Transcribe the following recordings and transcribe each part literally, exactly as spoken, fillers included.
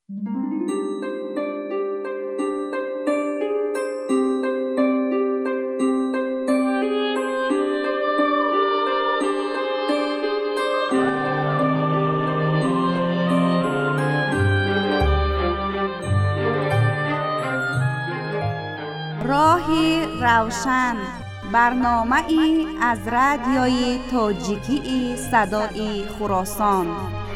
راه روشن، برنامه‌ای از رادیوی تاجیکی صدای خراسان.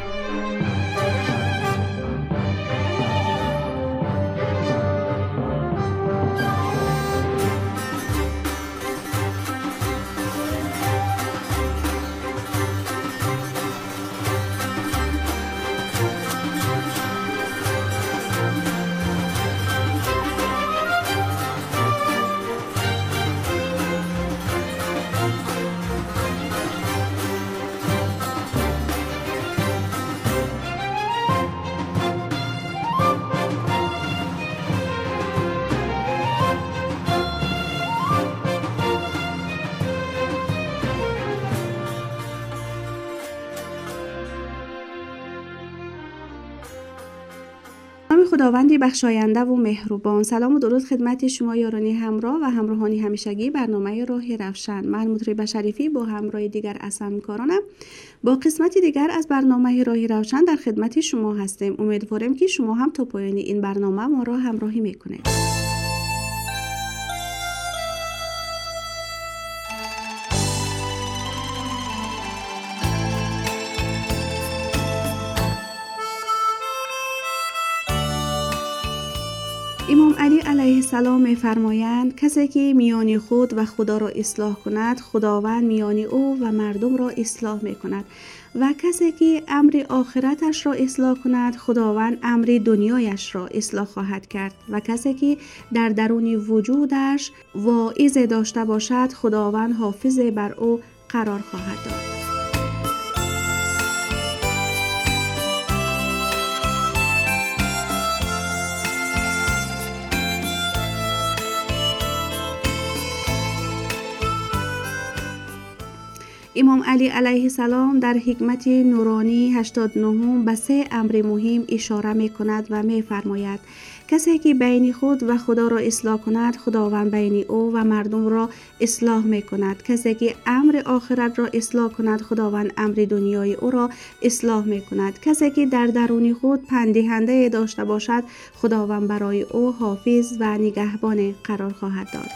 خداوندی بخشاینده و مهربان، سلام و درود خدمت شما یارانی همراه و همراهانی همیشگی برنامه راه روشن. من مطربه شریفی با همراه دیگر از همکارانم با قسمتی دیگر از برنامه راه روشن در خدمت شما هستیم. امیدوارم که شما هم تا پایان این برنامه ما را همراهی میکنید. امام علی علیه السلام می‌فرمایند کسی که میان خود و خدا را اصلاح کند، خداوند میان او و مردم را اصلاح می‌کند و کسی که امر آخرتش را اصلاح کند، خداوند امر دنیایش را اصلاح خواهد کرد و کسی که در درون وجودش واعظ داشته باشد، خداوند حافظ بر او قرار خواهد داد. امام علی علیه السلام در حکمت نورانی هشتاد و نه به سه امر مهم اشاره می کند و می فرماید کسی که بین خود و خدا را اصلاح کند، خداوند بین او و مردم را اصلاح می کند. کسی که امر آخرت را اصلاح کند، خداوند امر دنیای او را اصلاح می کند. کسی که در درون خود پندهنده داشته باشد، خداوند برای او حافظ و نگهبان قرار خواهد داد.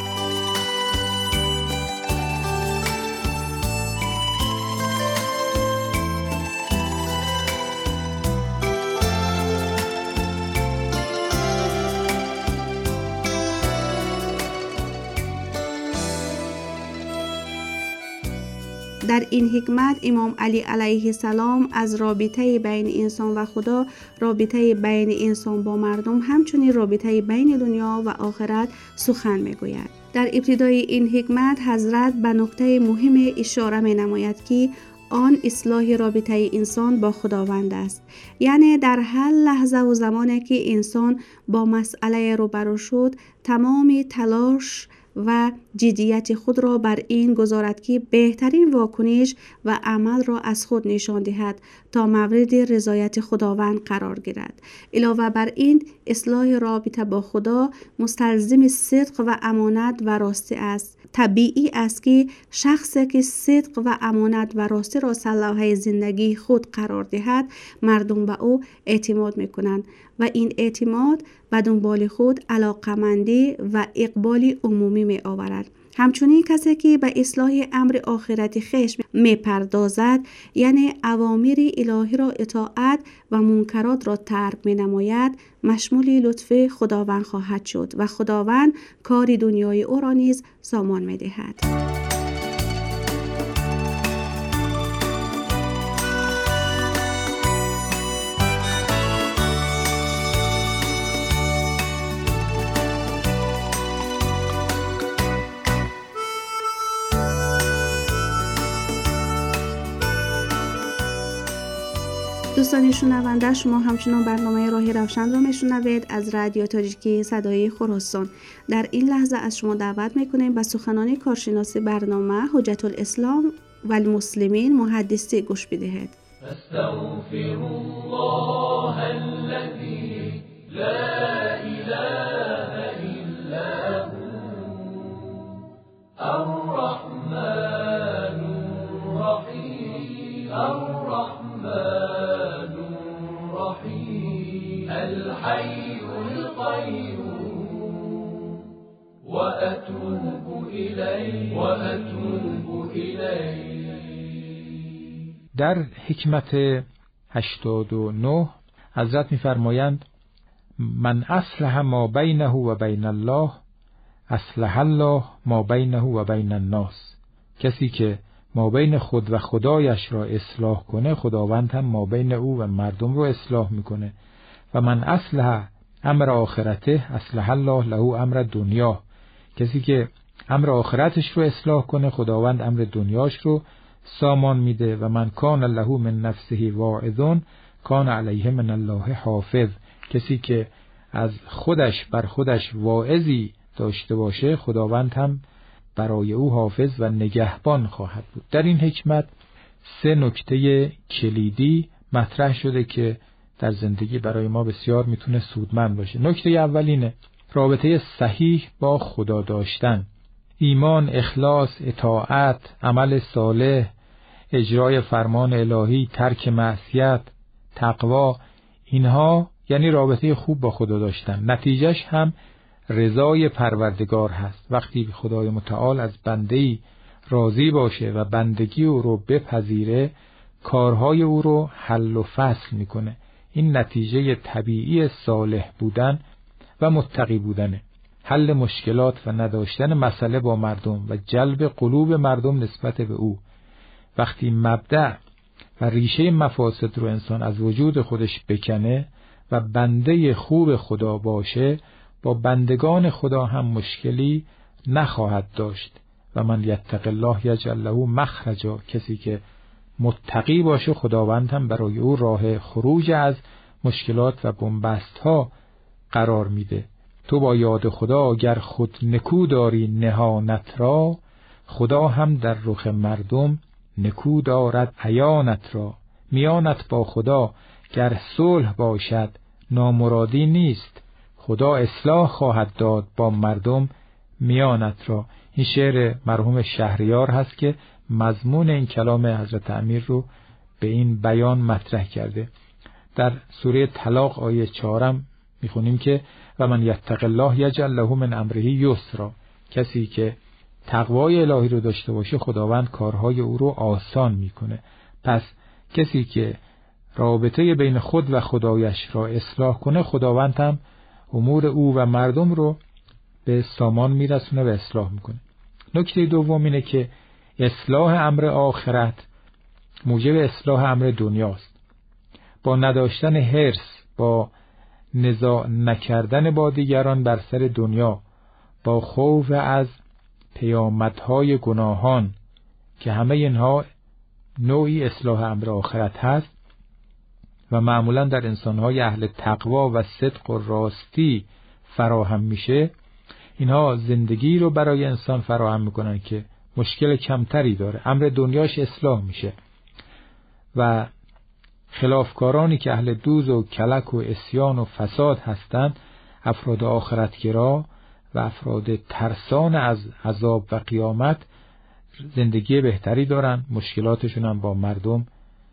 در این حکمت امام علی علیه السلام از رابطه بین انسان و خدا، رابطه بین انسان با مردم، همچنین رابطه بین دنیا و آخرت سخن میگوید. در ابتدای این حکمت حضرت به نکته مهم اشاره می نماید که آن اصلاح رابطه انسان با خداوند است. یعنی در هر لحظه و زمانی که انسان با مسئله روبرو شد، تمام تلاش و جدیت خود را بر این گذارد که بهترین واکنش و عمل را از خود نشان دهد تا مورد رضایت خداوند قرار گیرد. علاوه بر این، اصلاح رابطه با خدا مستلزم صدق و امانت و راستی است. طبیعی است که شخصی که صدق و امانت و راستی را سلاح زندگی خود قرار دهد، مردم به او اعتماد میکنند و این اعتماد به دنبال خود علاقمندی و اقبال عمومی می آورد. همچنین کسی که به اصلاح امر آخرت خویش می پردازد، یعنی اوامر الهی را اطاعت و منکرات را ترک می نماید، مشمول لطف خداوند خواهد شد و خداوند کار دنیای او را نیز سامان می دهد. دوستان شنونده، شما همچنان برنامه راه روشن را میشنوید از رادیو تاجیکی صدای خراسان. در این لحظه از شما دعوت میکنیم به سخنان کارشناس برنامه حجت الاسلام و المسلمین محدثی گوش بدهید. استغفر الله الذي الرحيم الحي القيوم وأتوب إليه وأتوب إليه. در حکمت هشتاد و نه حضرت می‌فرمایند من اصلح ما بینه و بین الله اصلح الله ما بینه و بین الناس. کسی که ما بین خود و خدایش را اصلاح کنه، خداوند هم ما بین او و مردم رو اصلاح میکنه. و من اصلح امر آخرته اصلح الله له امر دنیا. کسی که امر آخرتش رو اصلاح کنه، خداوند امر دنیاش رو سامان میده. و من کان له من نفسه واعظ کان علیه من الله حافظ. کسی که از خودش بر خودش واعظی داشته باشه، خداوند هم برای او حافظ و نگهبان خواهد بود. در این حکمت سه نکته کلیدی مطرح شده که در زندگی برای ما بسیار میتونه سودمند باشه. نکته اول اینه رابطه صحیح با خدا داشتن. ایمان، اخلاص، اطاعت، عمل صالح، اجرای فرمان الهی، ترک معصیت، تقوا، اینها یعنی رابطه خوب با خدا داشتن. نتیجهش هم رضای پروردگار هست. وقتی خدای متعال از بنده‌ای راضی باشه و بندگی او رو بپذیره، کارهای او رو حل و فصل میکنه. این نتیجه طبیعی صالح بودن و متقی بودنه. حل مشکلات و نداشتن مسئله با مردم و جلب قلوب مردم نسبت به او. وقتی مبدأ و ریشه مفاسد رو انسان از وجود خودش بکنه و بنده خوب خدا باشه، با بندگان خدا هم مشکلی نخواهد داشت. و من یتق الله یجعل له مخرجا. کسی که متقی باشه، خداوند هم برای او راه خروج از مشکلات و بنبست ها قرار میده. تو با یاد خدا گر خود نکو داری نهانت را، خدا هم در رخ مردم نکو دارد عیانت را. میانت با خدا گر صلح باشد نامرادی نیست، خدا اصلاح خواهد داد با مردم میانت را. این شعر مرحوم شهریار هست که مضمون این کلام حضرت امیر رو به این بیان مطرح کرده. در سوره طلاق آیه چهارم میخونیم که و من یتق الله یجعل له من امره یسرا. کسی که تقوای الهی رو داشته باشه، خداوند کارهای او رو آسان میکنه. پس کسی که رابطه بین خود و خدایش را اصلاح کنه، خداوند هم امور او و مردم رو به سامان میرسونه و اصلاح میکنه. نکته دوم اینه که اصلاح امر آخرت موجب اصلاح امر دنیاست. با نداشتن حرص، با نزاع نکردن با دیگران بر سر دنیا، با خوف از پیامدهای گناهان که همه اینها نوعی اصلاح امر آخرت هست و معمولا در انسانهای اهل تقوا و صدق و راستی فراهم میشه، اینها زندگی رو برای انسان فراهم میکنن که مشکل کمتری داره، امر دنیاش اصلاح میشه. و خلافکارانی که اهل دوز و کلک و عصیان و فساد هستند، افراد آخرتگرا و افراد ترسان از عذاب و قیامت، زندگی بهتری دارن، مشکلاتشون هم با مردم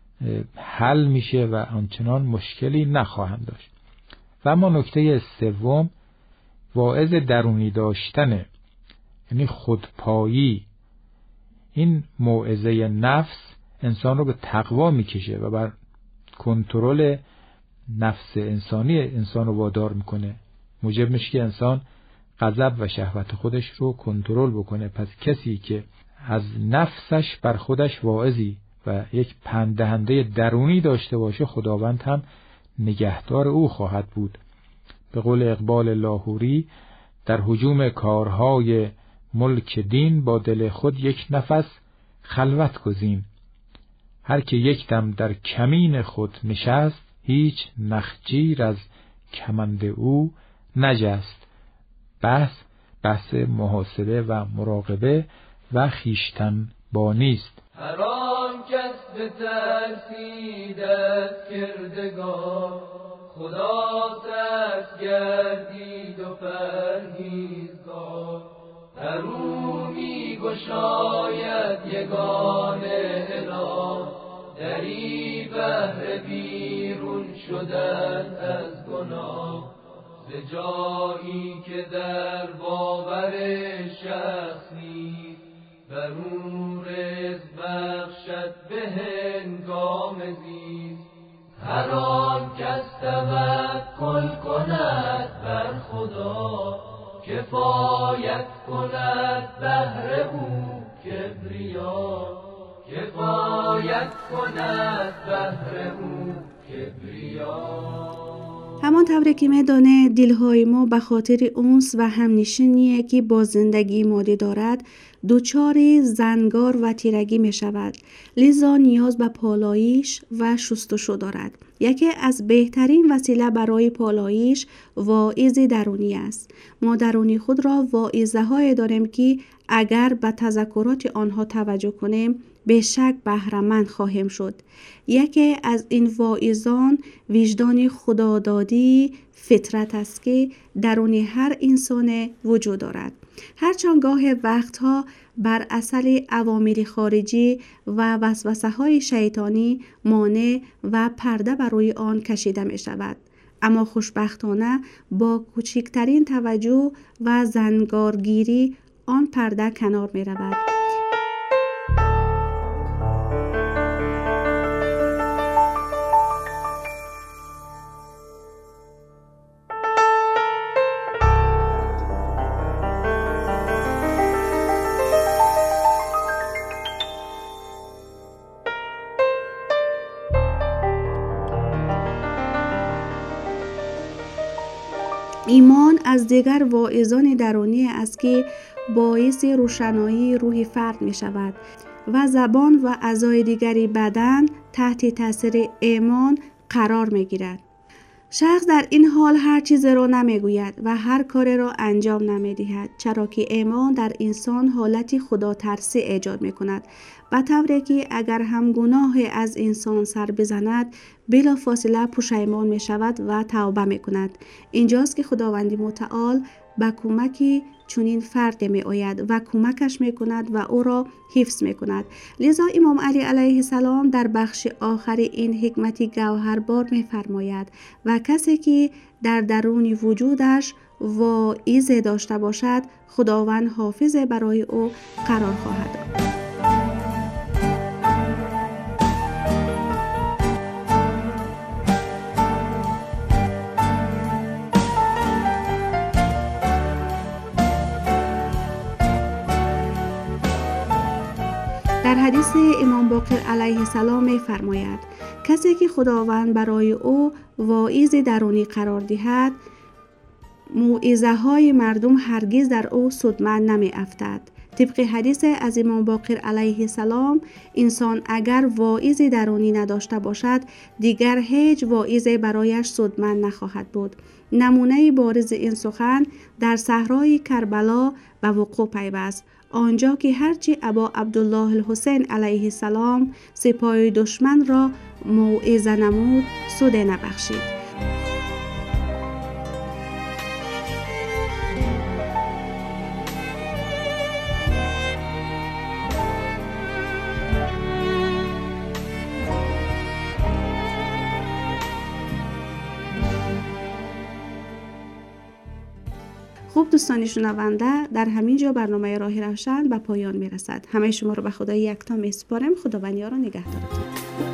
حل میشه و آنچنان مشکلی نخواهند داشت. و اما نکته سوم واعظ درونی داشتنه، یعنی خودپایی. این موعظه نفس انسان رو به تقوا میکشه و بر کنترل نفس انسانی انسان رو وادار میکنه، موجب میشه که انسان غضب و شهوت خودش رو کنترل بکنه. پس کسی که از نفسش بر خودش واعظی و یک پند دهنده درونی داشته باشه، خداوند هم نگهدار او خواهد بود. به قول اقبال لاهوری، در هجوم کارهای ملک دین با دل خود یک نفس خلوت گزین. هر که یک دم در کمین خود نشست، هیچ نخجیر از کمند او نجست. بحث بحث محاسبه و مراقبه و خویشتن بانیست. هر آن کس به ترسیدت کردگار، خدا ترس گردید و پرهیزگار. در او می گشاید یگانه اله، دری بهر بیرون شده کند از گناه، ز جایی که در باور شخص نیست، بر او رزق بخشد به هنگام زیست. هر آن کس توکل کند بر خدا، کفایت کند بهر او کبریا، کفایت کند بهر او کبریا. همان طوری که میدانه دلهای ما به خاطر اونس و همنشینی که با زندگی مادی دارد دوچار زنگار و تیرگی می شود، لذا نیاز به پالایش و شستشو دارد. یکی از بهترین وسیله برای پالایش واعظ درونی است. ما درونی خود را واعظه های داریم که اگر به تذکرات آنها توجه کنیم به شک بهره‌مند خواهیم شد. یکی از این واعظان وجدان خدادادی فطرت است که درون هر انسان وجود دارد. هرچند گاه وقتها بر اثر عوامل خارجی و وسوسه های شیطانی مانع و پرده بر روی آن کشیده می شود، اما خوشبختانه با کوچکترین توجه و زنگارگیری آن پرده کنار می رود. ایمان از دیگر واعظان درونی است که باعث روشنایی روح فرد می شود و زبان و اعضای دیگری بدن تحت تاثیر ایمان قرار می گیرد. شخص در این حال هر چیز را نمی گوید و هر کار را انجام نمی دهد، چرا که ایمان در انسان حالتی خدا ترسی ایجاد می کند، به طوری که اگر هم گناه از انسان سر بزند بلا فاصله پشیمان می شود و توبه می کند. اینجاست که خداوند متعال به کمک چنین فرد می آید و کمکش می کند و او را حفظ می کند. لذا امام علی علیه السلام در بخش آخر این حکمتی گوهربار می فرماید و کسی که در درون وجودش واعظ داشته باشد خداوند حافظ برای او قرار خواهد داد. در حدیث امام باقر علیه السلام می فرماید کسی که خداوند برای او واعظ درونی قرار دهد موعظه های مردم هرگز در او سودمند نمی افتد. طبق حدیث از امام باقر علیه السلام انسان اگر واعظ درونی نداشته باشد دیگر هیچ واعظ برایش سودمند نخواهد بود. نمونه بارز این سخن در صحرای کربلا به وقوع پیوست، آنجا که هرچی ابا عبدالله الحسین علیه السلام سپاه دشمن را موعظه نمود سود نبخشید. خوب دوستان شنونده، در همین جا برنامه راه روشن به پایان می رسد. همه شما رو به خدای یکتا می سپارم. خداوند یار و نگهدارتون.